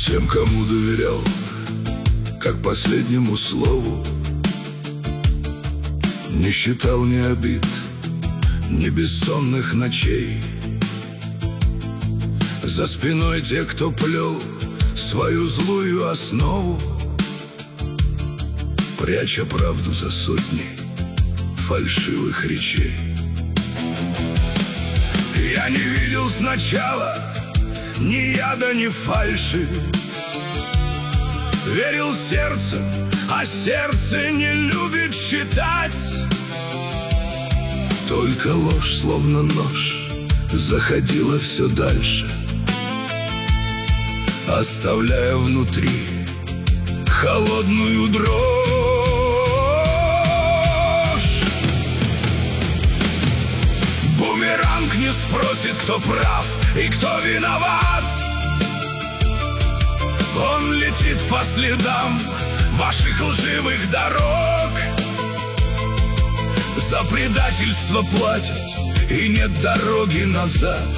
Тем, кому доверял, как последнему слову, не считал ни обид, ни бессонных ночей. За спиной те, кто плел свою злую основу, пряча правду за сотни фальшивых речей. Я не видел сначала ни яда, ни фальши, верил сердцем, а сердце не любит считать. Только ложь, словно нож, заходила все дальше, оставляя внутри холодную дрожь. Бумеранг не спросит, кто прав и кто виноват. Он летит по следам ваших лживых дорог. За предательство платят, и нет дороги назад.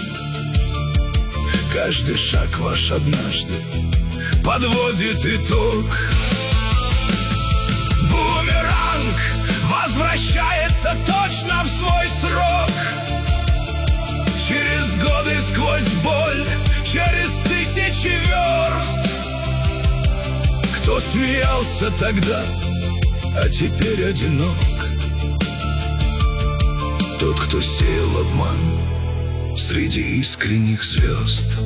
Каждый шаг ваш однажды подводит итог. Бумеранг возвращается точно в свой срок. Через годы, сквозь боль, через тысячи верст. Кто смеялся тогда, а теперь одинок? Тот, кто сеял обман среди искренних звезд.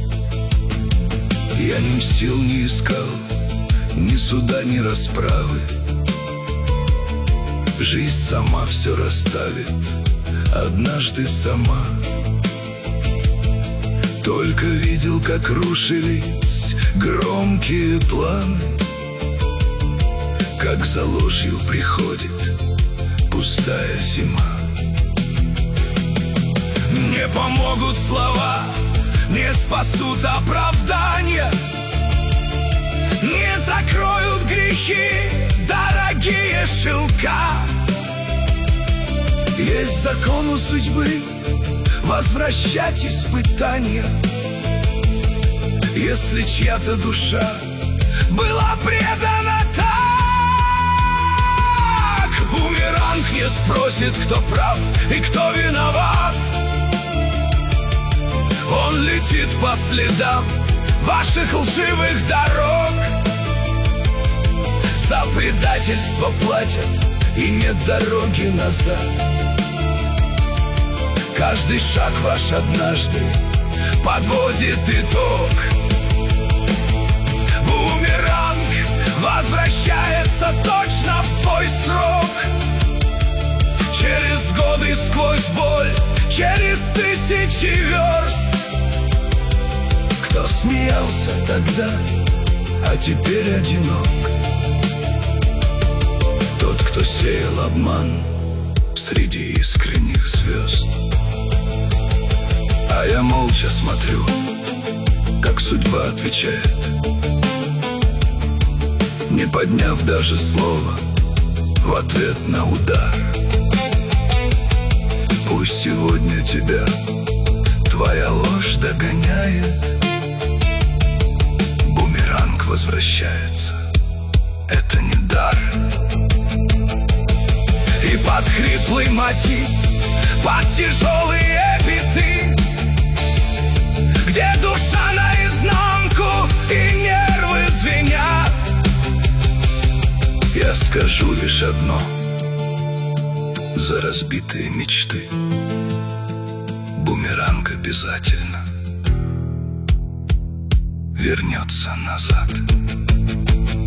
Я не мстил, не искал ни суда, ни расправы. Жизнь сама все расставит, однажды сама. Только видел, как рушились громкие планы, как за ложью приходит пустая зима. Не помогут слова, не спасут оправдания, не закроют грехи дорогие шелка. Есть закон у судьбы возвращать испытания, если чья-то душа была предана так. Бумеранг не спросит, кто прав и кто виноват. Он летит по следам ваших лживых дорог. За предательство платят, и нет дороги назад. Каждый шаг ваш однажды подводит итог. Бумеранг возвращается точно в свой срок. Через годы, сквозь боль, через тысячи верст. Кто смеялся тогда, а теперь одинок? Тот, кто сеял обман среди искренних звезд. А я молча смотрю, как судьба отвечает, не подняв даже слова в ответ на удар. Пусть сегодня тебя твоя ложь догоняет. Бумеранг возвращается, это не дар. И под хриплый мотив, под тяжелые биты, где душа наизнанку и нервы звенят, я скажу лишь одно: за разбитые мечты бумеранг обязательно вернется назад.